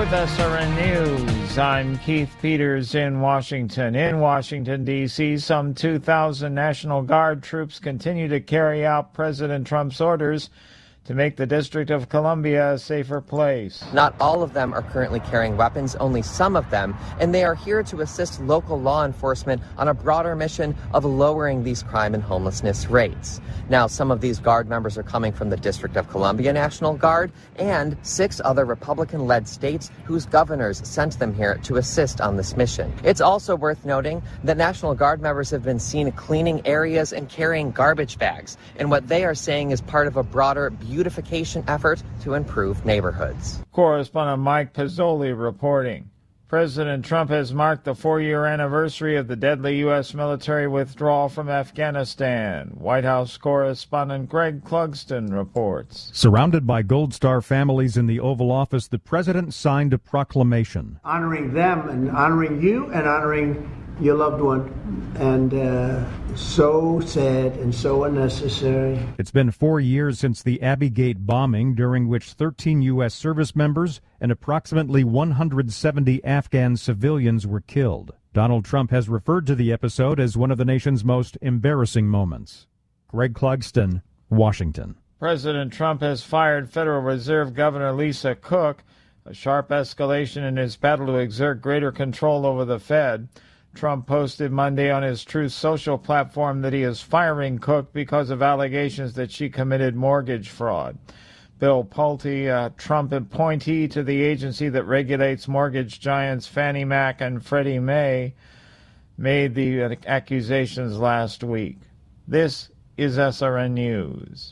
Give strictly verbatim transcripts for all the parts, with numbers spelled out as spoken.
with S R N News. I'm Keith Peters in Washington. In Washington, D C, some two thousand National Guard troops continue to carry out President Trump's orders to make the District of Columbia a safer place. Not all of them are currently carrying weapons, only some of them, and they are here to assist local law enforcement on a broader mission of lowering these crime and homelessness rates. Now, some of these Guard members are coming from the District of Columbia National Guard and six other Republican-led states whose governors sent them here to assist on this mission. It's also worth noting that National Guard members have been seen cleaning areas and carrying garbage bags, and what they are saying is part of a broader beautification effort to improve neighborhoods. Correspondent Mike Pizzoli reporting. President Trump has marked the four-year anniversary of the deadly U S military withdrawal from Afghanistan. White House correspondent Greg Clugston reports. Surrounded by Gold Star families in the Oval Office, the president signed a proclamation. Honoring them and honoring you and honoring your loved one. And uh, so sad and so unnecessary. It's been four years since the Abbey Gate bombing, during which thirteen U S service members and approximately one hundred seventy Afghan civilians were killed. Donald Trump has referred to the episode as one of the nation's most embarrassing moments. Greg Clugston, Washington. President Trump has fired Federal Reserve Governor Lisa Cook, a sharp escalation in his battle to exert greater control over the Fed. Trump posted Monday on his Truth Social platform that he is firing Cook because of allegations that she committed mortgage fraud. Bill Pulte, a Trump appointee to the agency that regulates mortgage giants Fannie Mac and Freddie Mae, made the accusations last week. This is S R N News.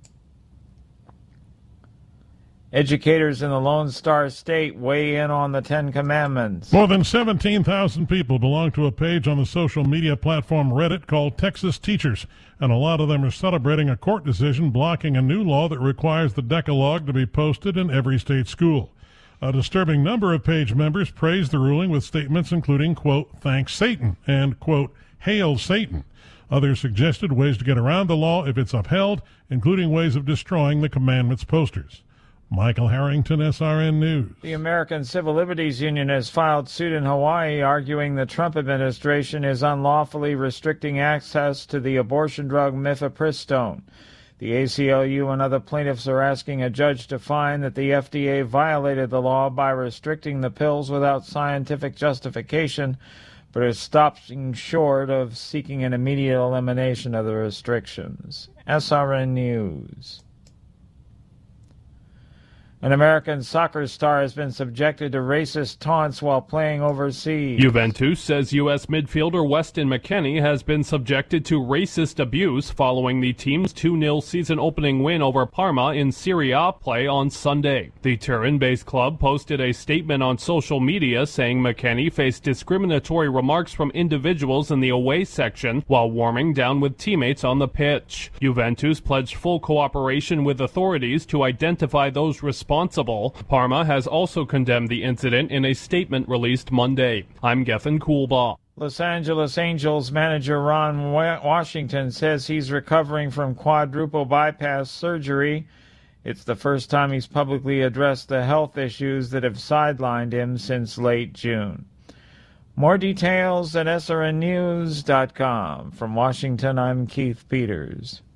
Educators in the Lone Star State weigh in on the Ten Commandments. More than seventeen thousand people belong to a page on the social media platform Reddit called Texas Teachers, and a lot of them are celebrating a court decision blocking a new law that requires the Decalogue to be posted in every state school. A disturbing number of page members praised the ruling with statements including, quote, "Thanks Satan," and, quote, "Hail Satan." Others suggested ways to get around the law if it's upheld, including ways of destroying the commandments posters. Michael Harrington, S R N News. The American Civil Liberties Union has filed suit in Hawaii arguing the Trump administration is unlawfully restricting access to the abortion drug mifepristone. The A C L U and other plaintiffs are asking a judge to find that the F D A violated the law by restricting the pills without scientific justification, but is stopping short of seeking an immediate elimination of the restrictions. S R N News. An American soccer star has been subjected to racist taunts while playing overseas. Juventus says U S midfielder Weston McKennie has been subjected to racist abuse following the team's two nil season-opening win over Parma in Serie A play on Sunday. The Turin-based club posted a statement on social media saying McKennie faced discriminatory remarks from individuals in the away section while warming down with teammates on the pitch. Juventus pledged full cooperation with authorities to identify those responsible. Responsible. Parma has also condemned the incident in a statement released Monday. I'm Gethin Coolbaugh. Los Angeles Angels manager Ron Washington says he's recovering from quadruple bypass surgery. It's the first time he's publicly addressed the health issues that have sidelined him since late June. More details at S R N news dot com. From Washington, I'm Keith Peters.